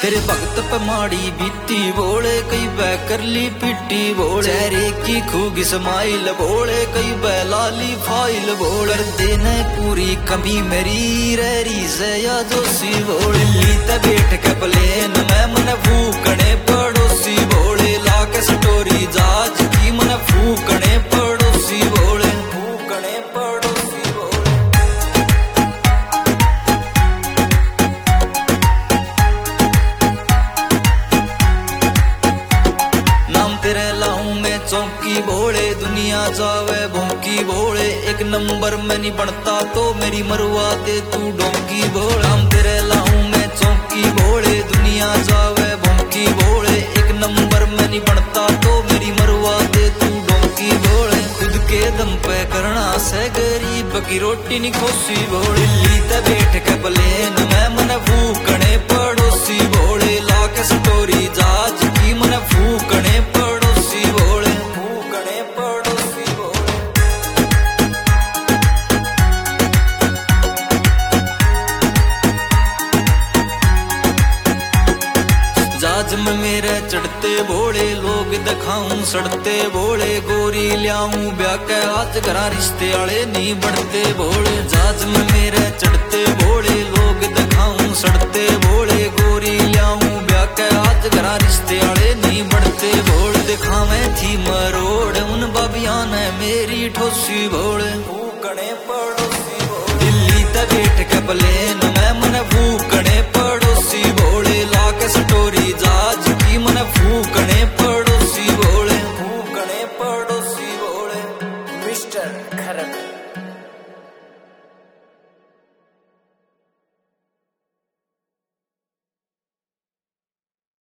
तेरे भगत पे माड़ी बीती बोले, कई बै कर ली पिट्टी बोले, चेहरे की खूगी स्माइल बोले, कई बै लाली फाइल बोले, कर देने पूरी कमी मेरी रही से या दोषी बोले, लीते बैठ के प्लेन में मन फूकने पड़ोसी बोले, लाके स्टोरी जहाज की मन फूकने पड़ोसी बोले, फूकने पड़ोसी बोले। नाम तेरे लाऊं मैं चौकी बोले, दुनिया जावे भौंकी बोले, एक नंबर में नहीं बनता तो मेरी मरवा दे तू डोंकी बोले। नाम तेरे लाऊं मैं चौकी बोले, दुनिया जावे भौंकी बोले, एक नंबर में नहीं बनता तो मेरी मरवा दे तू डोंकी बोले। खुद के दम पे करना से गरीब की रोटी नहीं खोसी बोले, लीते बैठ के प्लेन में मन फूकने पड़ोसी बोले, लाके स्टोरी जहाज की मन फूकने पड़ोसी बोले, फूकने पड़ोसी बोले। जहाज में मेरे चढ़ते बोले, लोग दिखाऊं सड़ते बोले, गोरी लियाऊं ब्याह के आज घरा रिश्ते आले नहीं बढ़ते बोले। जहाज में मेरे चढ़ते बोले, लोग दिखाऊं सड़ते बोले, गोरी लियाऊं ब्याह के आज घरा रिश्ते आले नहीं बढ़ते बोले। दिखावे थी मरोड़ उन बाबिया ने मेरी ठोसी बोले, फूकने पड़ोसी बोले, दिल्ली ते बैठ के प्लेन में मन फूकने पड़ोसी बोले, लाके स्टोरी जहाज की मन फूकने पड़ोसी बोले, फूकने पड़ोसी बोले। मिस्टर खरक।